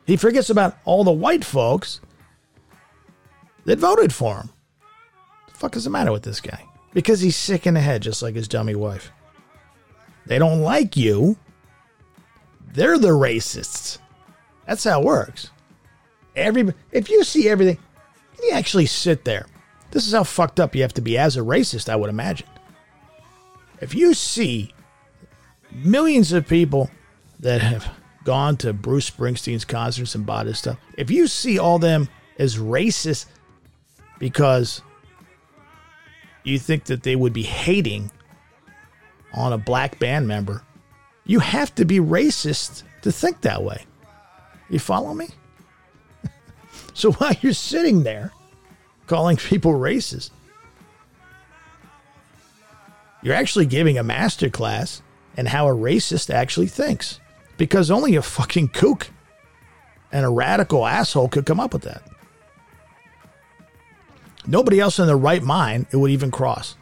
He forgets about all the white folks that voted for him. What the fuck is the matter with this guy? Because he's sick in the head, just like his dummy wife. They don't like you. They're the racists. That's how it works. If you see everything, you actually sit there. This is how fucked up you have to be as a racist, I would imagine. If you see millions of people that have gone to Bruce Springsteen's concerts and bought his stuff, if you see all them as racist because you think that they would be hating on a black band member, you have to be racist to think that way. You follow me? So while you're sitting there calling people racist, you're actually giving a master class in how a racist actually thinks. Because only a fucking kook and a radical asshole could come up with that. Nobody else in their right mind it would even cross.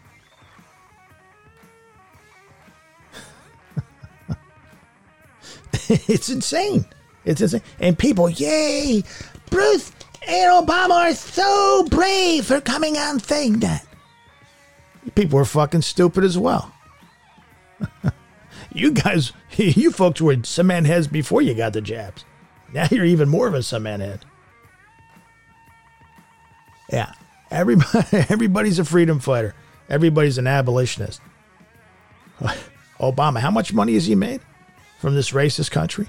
It's insane. It's insane. And people, yay, Bruce and Obama are so brave for coming out and saying that. People are fucking stupid as well. You guys, you folks were cement heads before you got the jabs. Now you're even more of a cement head. Yeah. Everybody's a freedom fighter. Everybody's an abolitionist. Obama, how much money has he made from this racist country?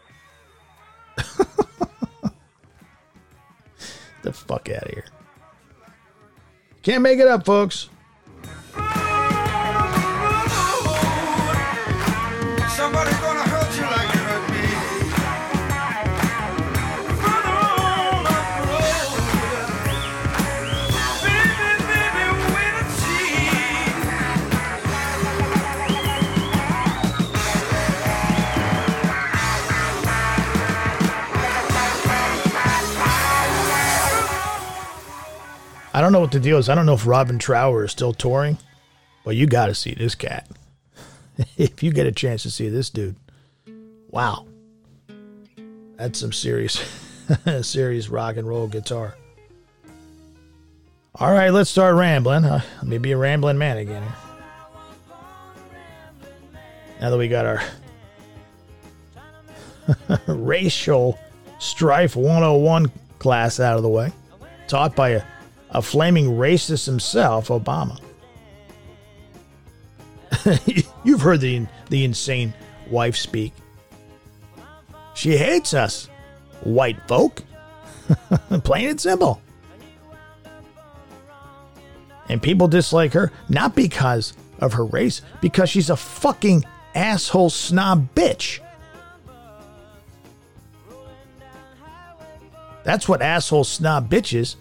The fuck out of here. Can't make it up, folks. Somebody's gonna hurt you like you hurt me. Further on up the road. Baby, baby, wait and see. I don't know what the deal is. I don't know if Robin Trower is still touring, but you got to see this cat. If you get a chance to see this dude, wow. That's some serious, serious rock and roll guitar. All right, let's start rambling. Let me be a rambling man again here. Now that we got our racial strife 101 class out of the way, taught by a flaming racist himself, Obama. You've heard the insane wife speak. She hates us, white folk. Plain and simple. And people dislike her, not because of her race, because she's a fucking asshole snob bitch. That's what asshole snob bitches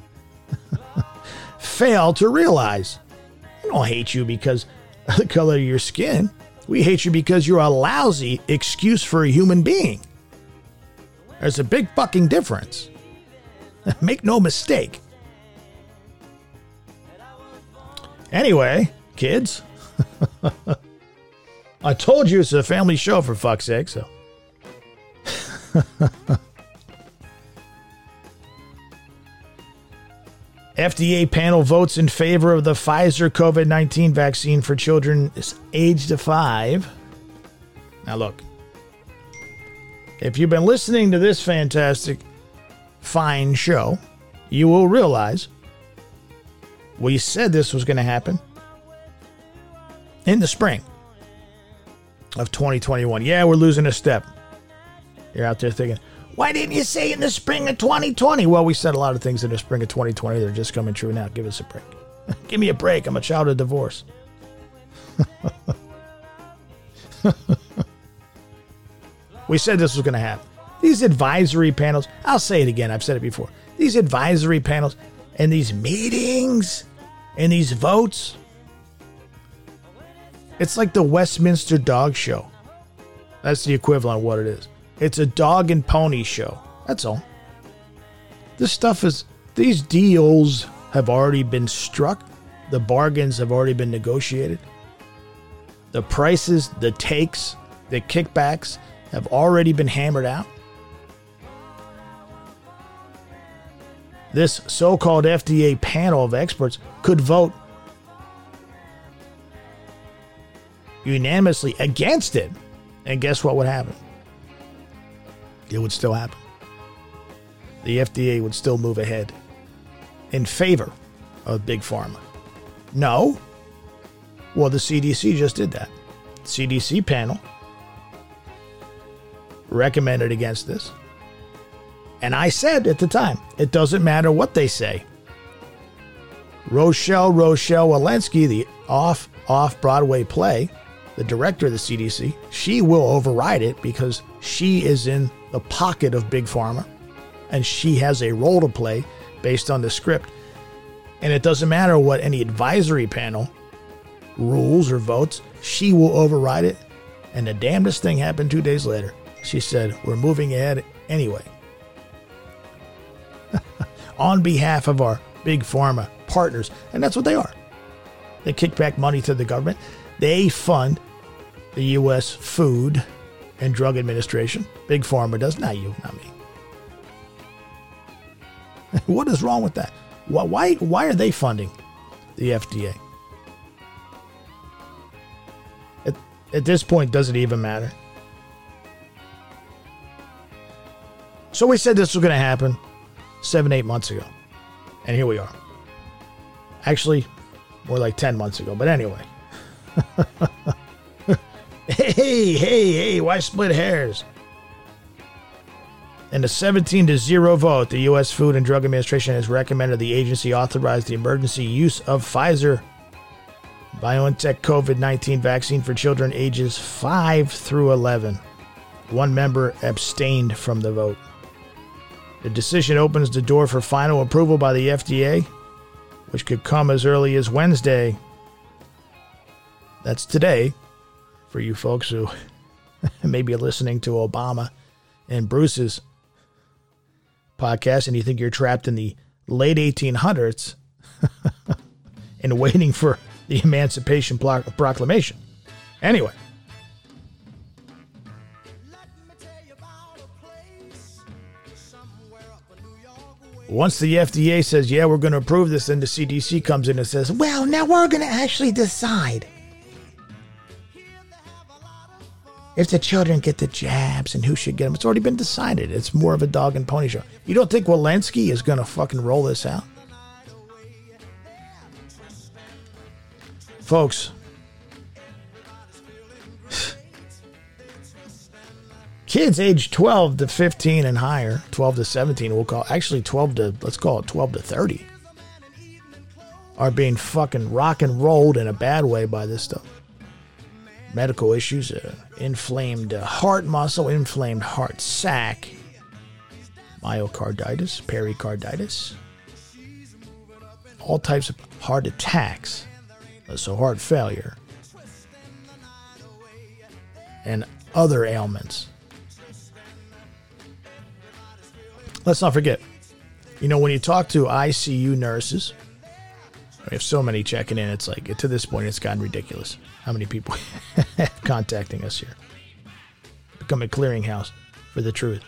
fail to realize. We don't hate you because of the color of your skin. We hate you because you're a lousy excuse for a human being. There's a big fucking difference. Make no mistake. Anyway, kids, I told you it's a family show for fuck's sake, so. FDA panel votes in favor of the Pfizer COVID-19 vaccine for children aged 5. Now look, if you've been listening to this fantastic, fine show, you will realize we said this was going to happen in the spring of 2021. Yeah, we're losing a step. You're out there thinking, why didn't you say in the spring of 2020? Well, we said a lot of things in the spring of 2020 that are just coming true now. Give us a break. Give me a break. I'm a child of divorce. We said this was going to happen. These advisory panels, I'll say it again. I've said it before. These advisory panels and these meetings and these votes, it's like the Westminster Dog Show. That's the equivalent of what it is. It's a dog and pony show. That's all. These deals have already been struck. The bargains have already been negotiated. The prices, the takes, the kickbacks have already been hammered out. this so-called FDA panel of experts could vote unanimously against it. And guess what would happen? It would still happen. The FDA would still move ahead in favor of Big Pharma. No. Well, the CDC just did that. CDC panel recommended against this. And I said at the time, it doesn't matter what they say. Rochelle Walensky, the off-Broadway play, the director of the CDC, she will override it because she is in the pocket of Big Pharma and she has a role to play based on the script. And it doesn't matter what any advisory panel rules or votes, she will override it. And the damnedest thing happened 2 days later. She said, we're moving ahead anyway. On behalf of our Big Pharma partners. And that's what they are. They kick back money to the government. They fund the U.S. Food and Drug Administration. Big Pharma does. Not you, not me. What is wrong with that? Why are they funding the FDA? At this point, does it even matter? So we said this was going to happen 7-8 months ago. And here we are. Actually, more like 10 months ago. But anyway. Hey, why split hairs? In a 17-0 vote, the U.S. Food and Drug Administration has recommended the agency authorize the emergency use of Pfizer BioNTech COVID-19 vaccine for children ages 5 through 11. One member abstained from the vote. The decision opens the door for final approval by the FDA, which could come as early as Wednesday. That's today, for you folks who may be listening to Obama and Bruce's podcast and you think you're trapped in the late 1800s and waiting for the Emancipation Proclamation. Anyway. Once the FDA says, yeah, we're going to approve this, then the CDC comes in and says, well, now we're going to actually decide if the children get the jabs and who should get them. It's already been decided. It's more of a dog and pony show. You don't think Walensky is going to fucking roll this out? Folks, kids age 12 to 15 and higher, 12 to 17, let's call it 12 to 30, are being fucking rock and rolled in a bad way by this stuff. Medical issues, inflamed heart muscle, inflamed heart sac, myocarditis, pericarditis, all types of heart attacks, so heart failure, and other ailments. Let's not forget, when you talk to ICU nurses, we have so many checking in, it's like, to this point, it's gotten ridiculous how many people contacting us here. Become a clearinghouse for the truth.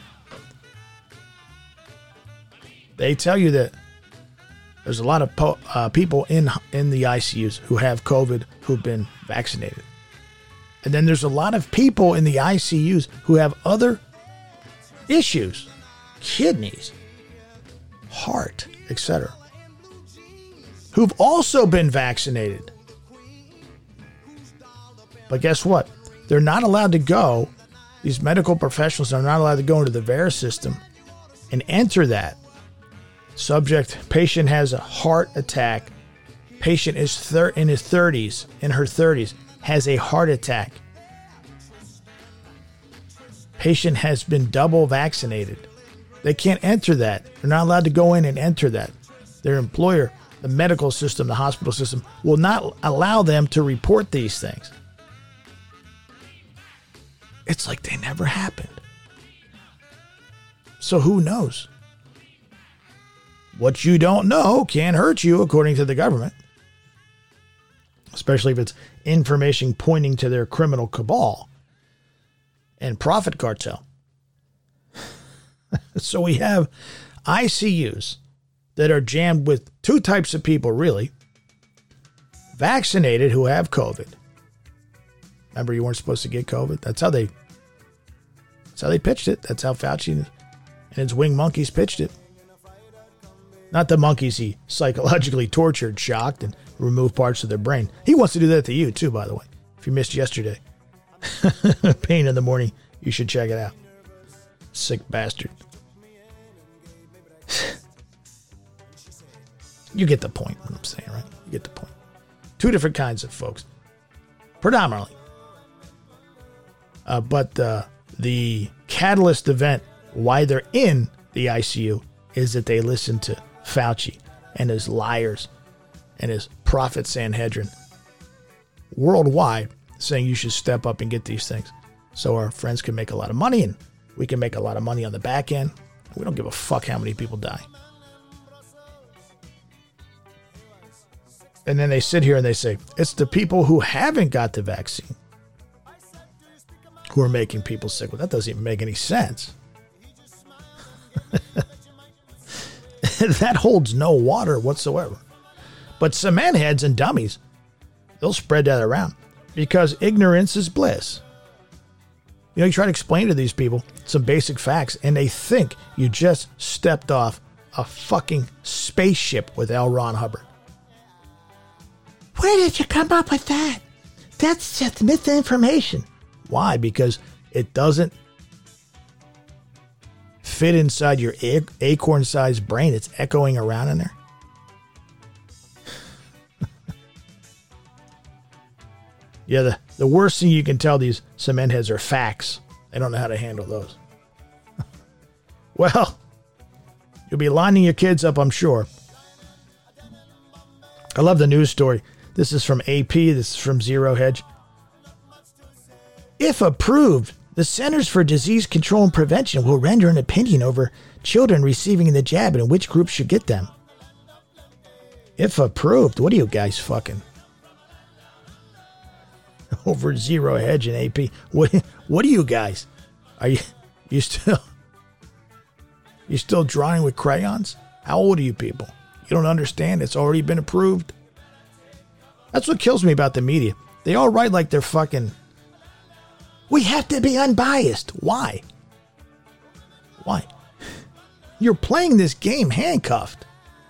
They tell you that there's a lot of people in the ICUs who have COVID who've been vaccinated. And then there's a lot of people in the ICUs who have other issues, kidneys, heart, etc., who've also been vaccinated. But guess what? They're not allowed to go. These medical professionals are not allowed to go into the VAERS system and enter that. Patient has a heart attack. Patient is in her 30s, has a heart attack. Patient has been double vaccinated. They can't enter that. They're not allowed to go in and enter that. Their employer, the medical system, the hospital system, will not allow them to report these things. It's like they never happened. So who knows? What you don't know can hurt you, according to the government. Especially if it's information pointing to their criminal cabal and profit cartel. So we have ICUs that are jammed with two types of people, really. Vaccinated who have COVID. Remember, you weren't supposed to get COVID? That's how they pitched it. That's how Fauci and his wing monkeys pitched it. Not the monkeys he psychologically tortured, shocked, and removed parts of their brain. He wants to do that to you, too, by the way. If you missed yesterday. Pain in the morning. You should check it out. Sick bastard. You get the point, what I'm saying, right? You get the point. Two different kinds of folks. Predominantly. But the catalyst event, why they're in the ICU, is that they listen to Fauci and his liars and his prophet Sanhedrin worldwide saying you should step up and get these things so our friends can make a lot of money and we can make a lot of money on the back end. We don't give a fuck how many people die. And then they sit here and they say, it's the people who haven't got the vaccine who are making people sick. Well, that doesn't even make any sense. That holds no water whatsoever. But cement heads and dummies, they'll spread that around because ignorance is bliss. You know, you try to explain to these people some basic facts and they think you just stepped off a fucking spaceship with L. Ron Hubbard. Where did you come up with that? That's just misinformation. Why? Because it doesn't fit inside your acorn-sized brain. It's echoing around in there. Yeah, the worst thing you can tell these cement heads are facts. They don't know how to handle those. Well, you'll be lining your kids up, I'm sure. I love the news story. This is from AP. This is from Zero Hedge. If approved, the Centers for Disease Control and Prevention will render an opinion over children receiving the jab and which group should get them. If approved, what are you guys fucking? Over Zero Hedge and AP. What are you guys? Are you still drawing with crayons? How old are you people? You don't understand? It's already been approved. That's what kills me about the media. They all write like they're fucking... We have to be unbiased. Why? Why? You're playing this game handcuffed.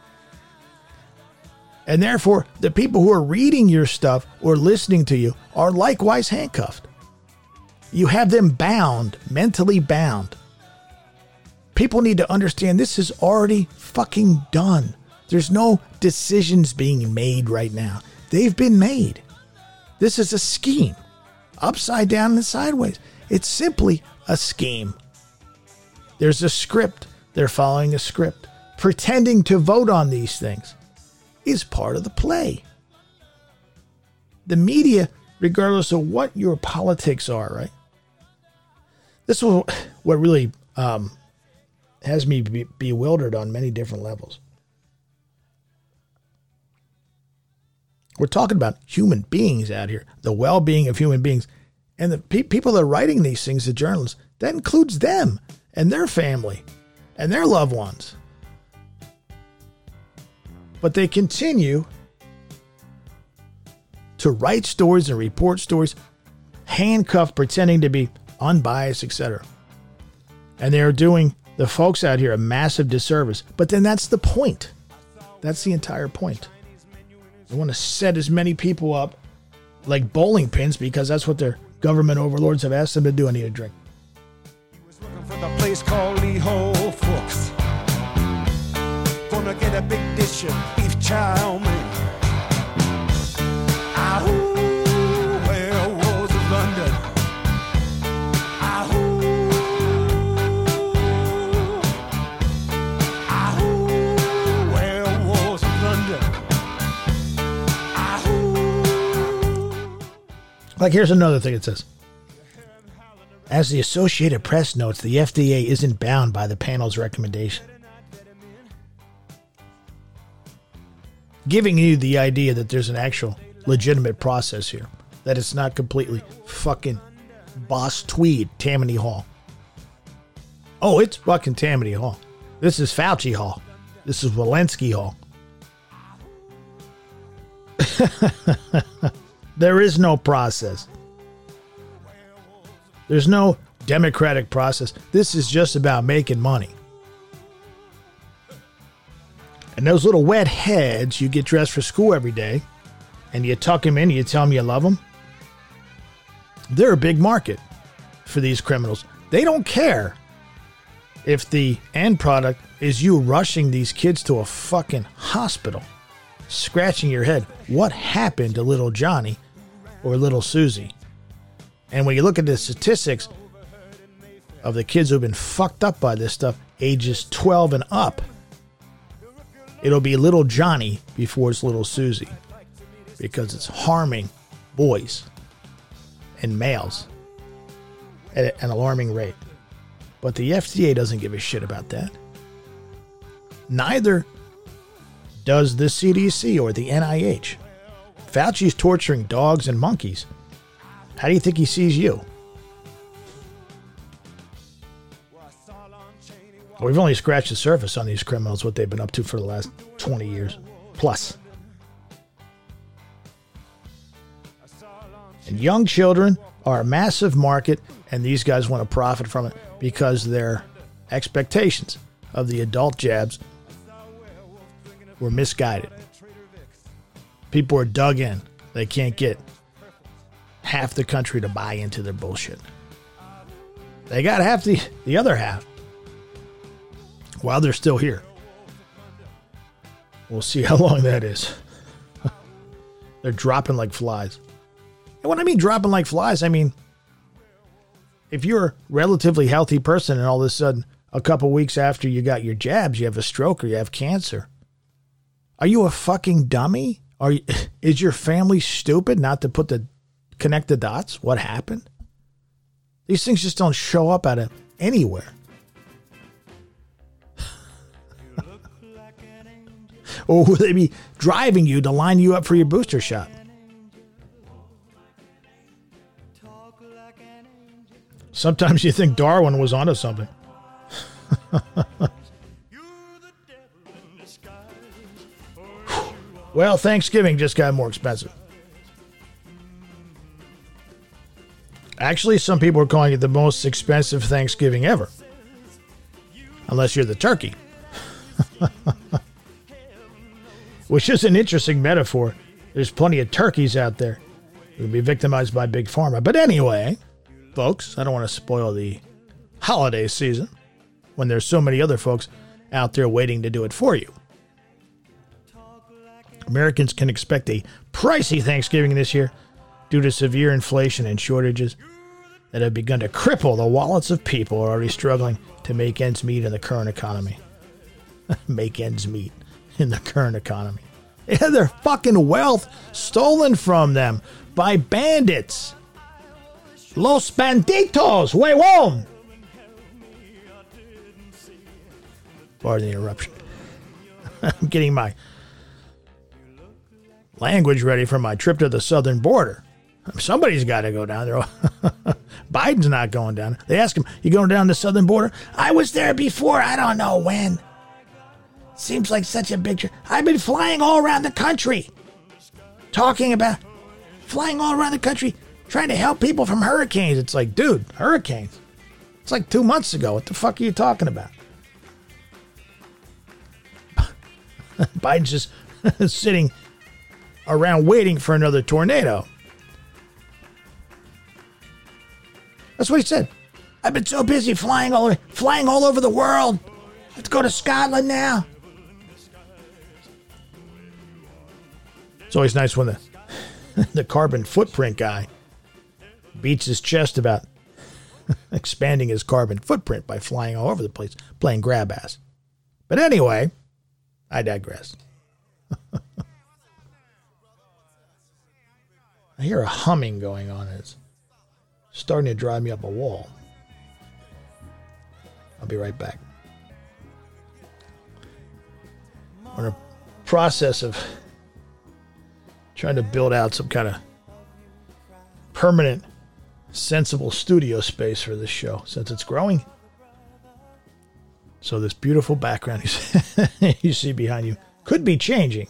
And therefore, the people who are reading your stuff or listening to you are likewise handcuffed. You have them bound, mentally bound. People need to understand this is already fucking done. There's no decisions being made right now. They've been made. This is a scheme. Upside down and sideways. It's simply a scheme. There's a script. They're following a script. Pretending to vote on these things is part of the play. The media, regardless of what your politics are, right? This is what really has me bewildered on many different levels. We're talking about human beings out here, the well-being of human beings. And the people that are writing these things, the journalists, that includes them and their family and their loved ones. But they continue to write stories and report stories, handcuffed, pretending to be unbiased, etc. And they're doing the folks out here a massive disservice. But then that's the point. That's the entire point. They want to set as many people up like bowling pins because that's what their government overlords have asked them to do. I need a drink. He was looking for the place called Lee Ho Fooks. Gonna get a big dish of beef chow mein. Ahoo, where was London? Ahoo, ahoo, where was London? Like, here's another thing it says. As the Associated Press notes, the FDA isn't bound by the panel's recommendation. Giving you the idea that there's an actual legitimate process here. That it's not completely fucking Boss Tweed, Tammany Hall. Oh, it's fucking Tammany Hall. This is Fauci Hall. This is Walensky Hall. There is no process. There's no democratic process. This is just about making money. And those little wet heads you get dressed for school every day, and you tuck them in and you tell them you love them, they're a big market for these criminals. They don't care if the end product is you rushing these kids to a fucking hospital, scratching your head. What happened to little Johnny or little Susie? And when you look at the statistics of the kids who've been fucked up by this stuff, ages 12 and up, it'll be little Johnny before it's little Susie, because it's harming boys and males at an alarming rate. But the FDA doesn't give a shit about that. Neither does the CDC or the NIH. Fauci's torturing dogs and monkeys. How do you think he sees you? We've only scratched the surface on these criminals, what they've been up to for the last 20 years plus. And young children are a massive market, and these guys want to profit from it because their expectations of the adult jabs were misguided. People are dug in. They can't get half the country to buy into their bullshit. They got half the other half while they're still here. We'll see how long that is. They're dropping like flies. And when I mean dropping like flies, I mean, if you're a relatively healthy person and all of a sudden, a couple weeks after you got your jabs, you have a stroke or you have cancer, are you a fucking dummy? Is your family stupid not to connect the dots? What happened? These things just don't show up out of anywhere. Or will they be driving you to line you up for your booster shot? Sometimes you think Darwin was onto something. Well, Thanksgiving just got more expensive. Actually, some people are calling it the most expensive Thanksgiving ever. Unless you're the turkey. Which is an interesting metaphor. There's plenty of turkeys out there who will be victimized by Big Pharma. But anyway, folks, I don't want to spoil the holiday season when there's so many other folks out there waiting to do it for you. Americans can expect a pricey Thanksgiving this year due to severe inflation and shortages that have begun to cripple the wallets of people who are already struggling to make ends meet in the current economy. Make ends meet in the current economy. They had their fucking wealth stolen from them by bandits. Los banditos, huevón. Pardon the interruption. I'm getting my language ready for my trip to the southern border. Somebody's got to go down there. Biden's not going down. They ask him, you going down the southern border? I was there before. I don't know when. Seems like such a big trip. I've been flying all around the country. Talking about flying all around the country, trying to help people from hurricanes. It's like, dude, hurricanes. It's like 2 months ago. What the fuck are you talking about? Biden's just sitting around waiting for another tornado. That's what he said. I've been so busy flying all over the world. Let's go to Scotland now. It's always nice when the carbon footprint guy beats his chest about expanding his carbon footprint by flying all over the place, playing grab ass. But anyway, I digress. I hear a humming going on. It's starting to drive me up a wall. I'll be right back. We're in a process of trying to build out some kind of permanent, sensible studio space for this show since it's growing. So this beautiful background you see behind you could be changing.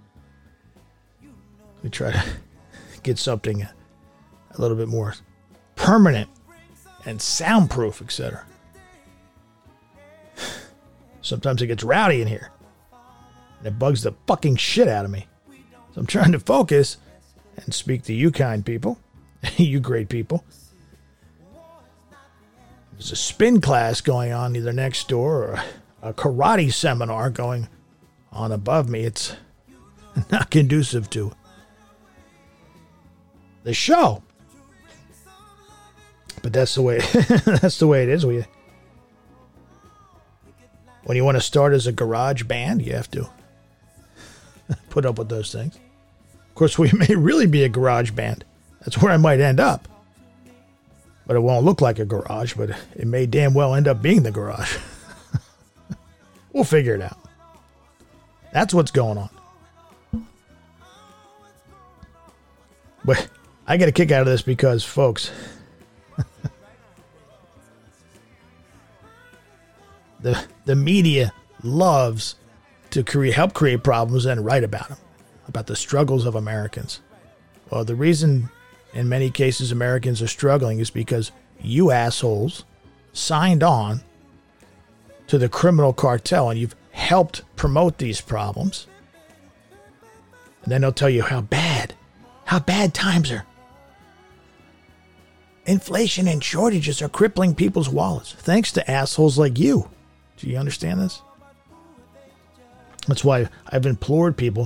We try to get something a little bit more permanent and soundproof, etc. Sometimes it gets rowdy in here. And it bugs the fucking shit out of me. So I'm trying to focus and speak to you kind people. You great people. There's a spin class going on either next door or a karate seminar going on above me. It's not conducive to the show. But that's the way that's the way it is. When you want to start as a garage band, you have to put up with those things. Of course, we may really be a garage band. That's where I might end up. But it won't look like a garage, but it may damn well end up being the garage. We'll figure it out. That's what's going on. But I get a kick out of this because, folks, the media loves to help create problems and write about them, about the struggles of Americans. Well, the reason in many cases Americans are struggling is because you assholes signed on to the criminal cartel and you've helped promote these problems. And then they'll tell you how bad times are. Inflation and shortages are crippling people's wallets, thanks to assholes like you. Do you understand this? That's why I've implored people.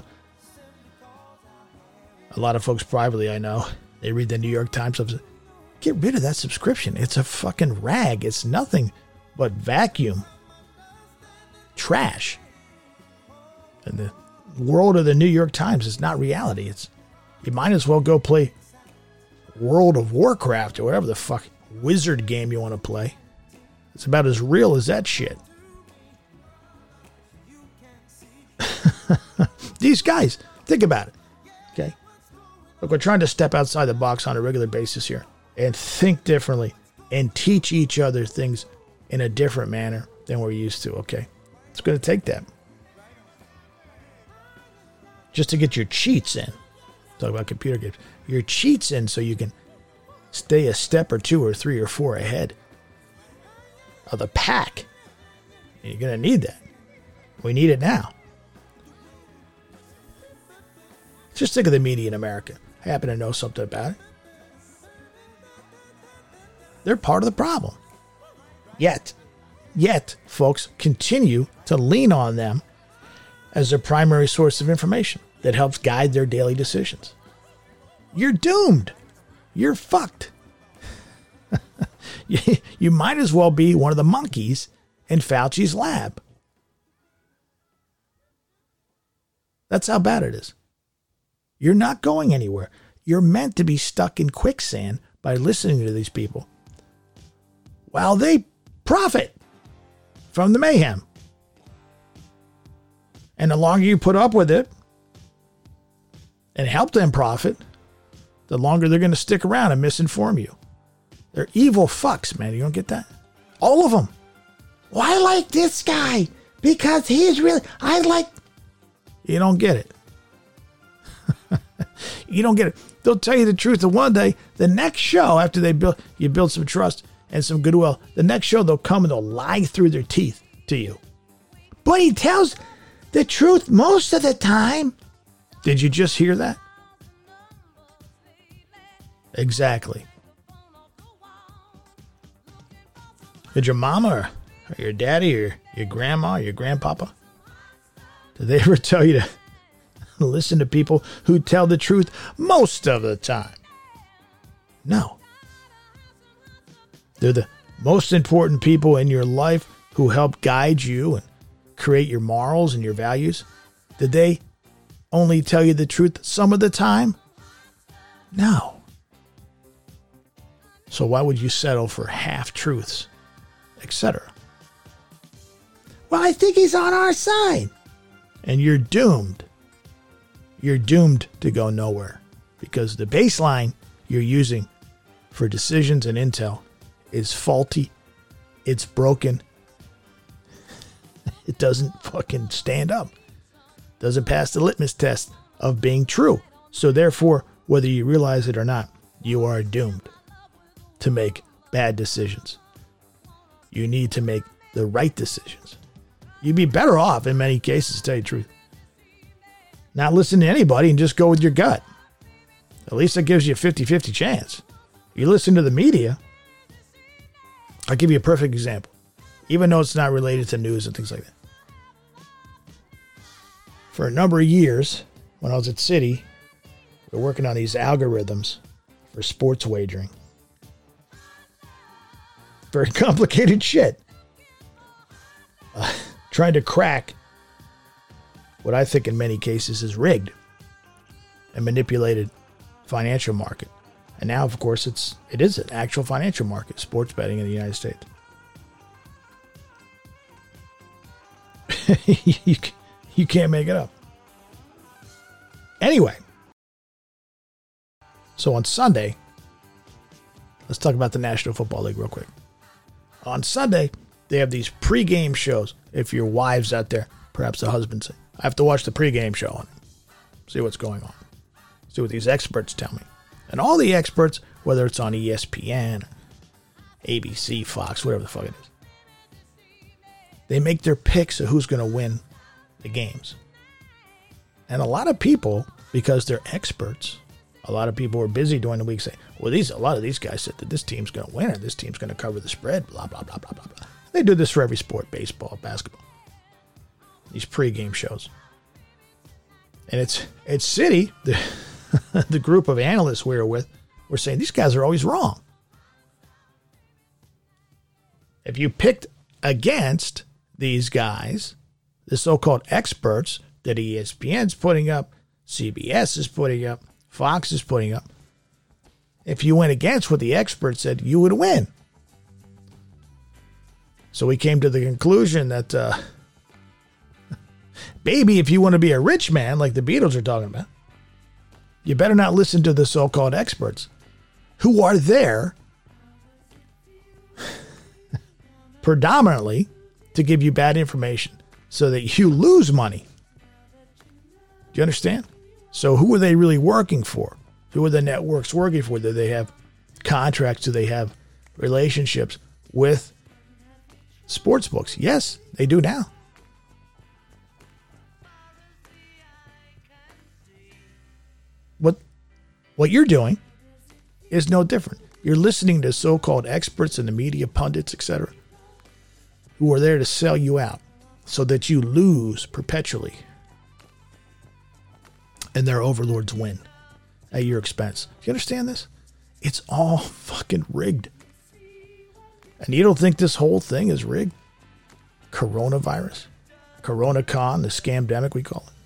A lot of folks privately, I know, they read the New York Times. Get rid of that subscription. It's a fucking rag. It's nothing but vacuum trash. And the world of the New York Times is not reality. You might as well go play World of Warcraft or whatever the fuck wizard game you want to play. It's about as real as that shit. These guys, think about it. Okay? Look, we're trying to step outside the box on a regular basis here and think differently and teach each other things in a different manner than we're used to, okay? It's going to take that. Just to get your cheats in. Talk about computer games. Your cheats in so you can stay a step or two or three or four ahead of the pack. And you're going to need that. We need it now. Just think of the media in America. I happen to know something about it. They're part of the problem. Yet, folks continue to lean on them as their primary source of information that helps guide their daily decisions. You're doomed. You're fucked. You might as well be one of the monkeys in Fauci's lab. That's how bad it is. You're not going anywhere. You're meant to be stuck in quicksand by listening to these people while they profit from the mayhem. And the longer you put up with it and help them profit, the longer they're going to stick around and misinform you. They're evil fucks, man. You don't get that? All of them. Well, I like this guy because he's really... You don't get it. You don't get it. They'll tell you the truth. And one day, the next show, after you build some trust and some goodwill, the next show they'll come and they'll lie through their teeth to you. But he tells the truth most of the time. Did you just hear that? Exactly. Did your mama or your daddy or your grandma or your grandpapa, did they ever tell you to listen to people who tell the truth most of the time? No. They're the most important people in your life who help guide you and create your morals and your values. Did they only tell you the truth some of the time? No. So why would you settle for half-truths, etc.? Well, I think he's on our side. And you're doomed. You're doomed to go nowhere because the baseline you're using for decisions and intel is faulty. It's broken. It doesn't fucking stand up. Doesn't pass the litmus test of being true. So therefore, whether you realize it or not, you are doomed to make bad decisions. You need to make the right decisions. You'd be better off in many cases, to tell you the truth, not listen to anybody and just go with your gut. At least it gives you a 50-50 chance. You listen to the media. I'll give you a perfect example, even though it's not related to news and things like that. For a number of years, when I was at Citi, we were working on these algorithms for sports wagering. Very complicated shit. Trying to crack what I think in many cases is rigged and manipulated financial market. And now, of course, it is an actual financial market, sports betting in the United States. You can't make it up. Anyway, so on Sunday, let's talk about the National Football League real quick. On Sunday, they have these pregame shows. If your wives out there, perhaps the husband say, I have to watch the pregame show and see what's going on. See what these experts tell me. And all the experts, whether it's on ESPN, ABC, Fox, whatever the fuck it is, they make their picks of who's going to win the games. And a lot of people, because they're experts, a lot of people are busy during the week saying, well, a lot of these guys said that this team's going to win or this team's going to cover the spread, blah, blah, blah, blah, blah, blah. They do this for every sport, baseball, basketball. These pregame shows. And it's Citi, the group of analysts we were with, were saying these guys are always wrong. If you picked against these guys, the so-called experts that ESPN's putting up, CBS is putting up, Fox is putting up, if you went against what the experts said, you would win. So we came to the conclusion that, baby, if you want to be a rich man, like the Beatles are talking about, you better not listen to the so-called experts who are there predominantly to give you bad information so that you lose money. Do you understand? So who are they really working for? Who are the networks working for? Do they have contracts? Do they have relationships with sports books? Yes, they do now. What you're doing is no different. You're listening to so-called experts and the media pundits, etc., who are there to sell you out so that you lose perpetually and their overlords win at your expense. Do you understand this? It's all fucking rigged. And you don't think this whole thing is rigged? Coronavirus? CoronaCon, the scamdemic we call it.